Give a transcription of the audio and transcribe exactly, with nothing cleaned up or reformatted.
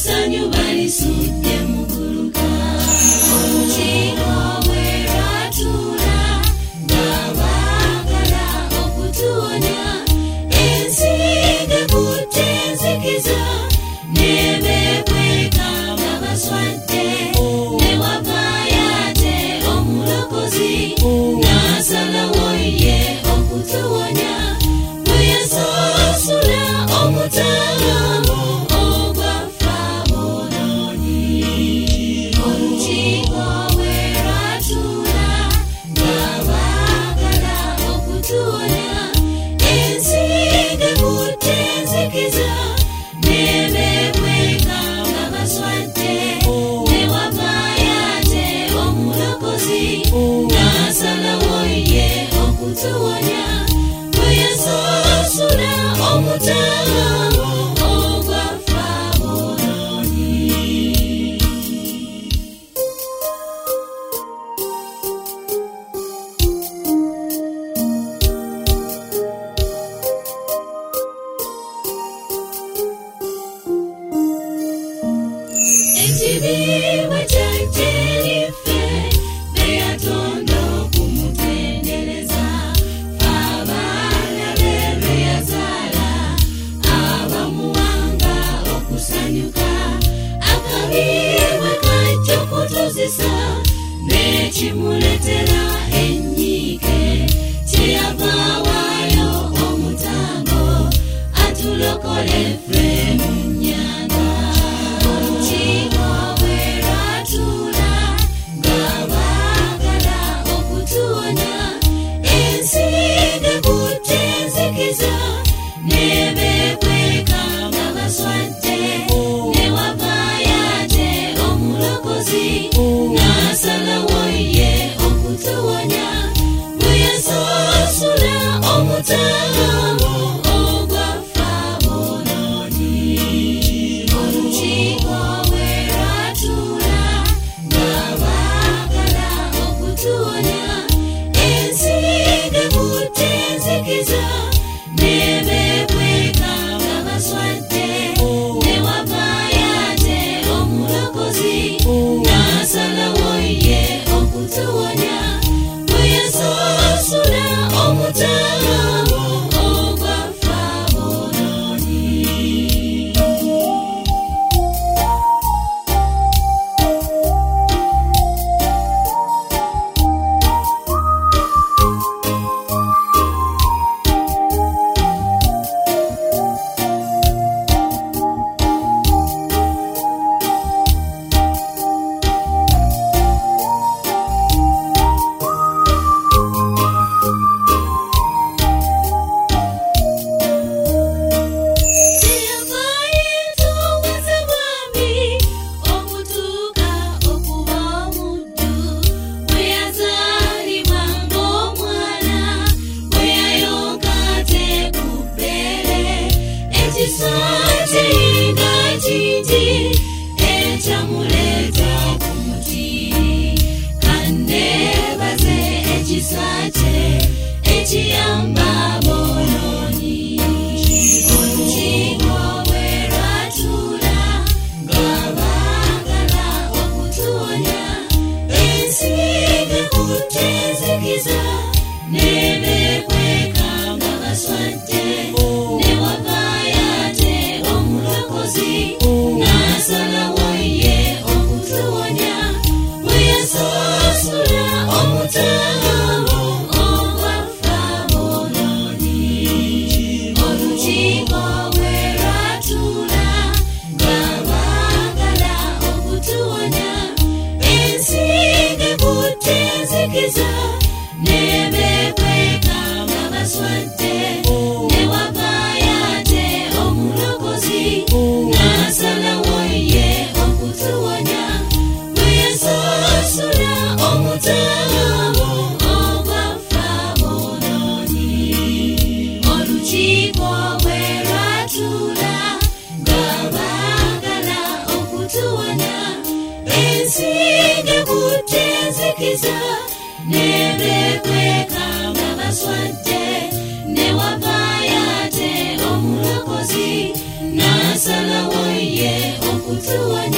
essanyu balisudde mu guluka. Olukiiko bwe lwatuula nga baagala okutuwonya, ensi ng'ekutte enzikiza ne beekweka nga baswadde, ne wavaayo ate omulokozi n'asalawo ye okutuwonya, bwe yasaasula omutaala ogwafa abonoonyi. Olukiiko bwe lwatuula nga baagala okutuwonya, ensi ng'ekutte enzikiza ne beekweka nga baswadde, ne wavaayo ate omulokozi n'asalawo ye okutuwonya, bwe yasaasula omutaala ogwafa abonoonyi. Ekibi bwe kyajja eriffe, be yatonda okumutendereza, ffe abaalabe be yazaala, abamuwanga okusanyuka. Akabi bwe kajja okutuzisa, n'ekimuleetera ennyiike, kyeyava awaayo omutango atulokole ffe mu nnyanja. Olukiiko bwe lwatuula nga baagala okutuwonya, ensi ng'ekutte enzikiza ne beekweka nga baswadde, ne wavaayo ate omulokozi n'asalawo ye okutuwonya, bwe yasaasula omutaala ogwafa abonoonyi. Olukiiko bwe lwatuula nga baagala okutuwonya, ensi ng'ekutte enzikiza ne beekweka nga baswadde, ne wavaayo ate omulokozi n'asalawo ye okutuwonya, bwe yasaasula omutaala ogwafa abonoonyi. Ekiyamba abonoonyi. Olukiiko bwe lwatuula nga baagala okutuwonya, ensi ng'ekutte enzikiza ne beekweka nga baswadde, ne wavaayo ate omulokozi n'asalawo ye okutuwonya, bwe yasaasula omutaala ogwafa abonoonyi. Olukiiko bwe lwatuula nga baagala okutuwonya, ensi ng'ekutte enzikiza ne beekweka nga baswadde, ne wavaayo ate omulokozi n'asalawo ye okutuwonya, bwe yasaasula omutaala ogwafa abonoonyi. Olukiiko bwe lwatuula nga baagala okutuwonya, ensi ng'ekutte enzikiza ne beekweka nga baswadde, ne okutuwana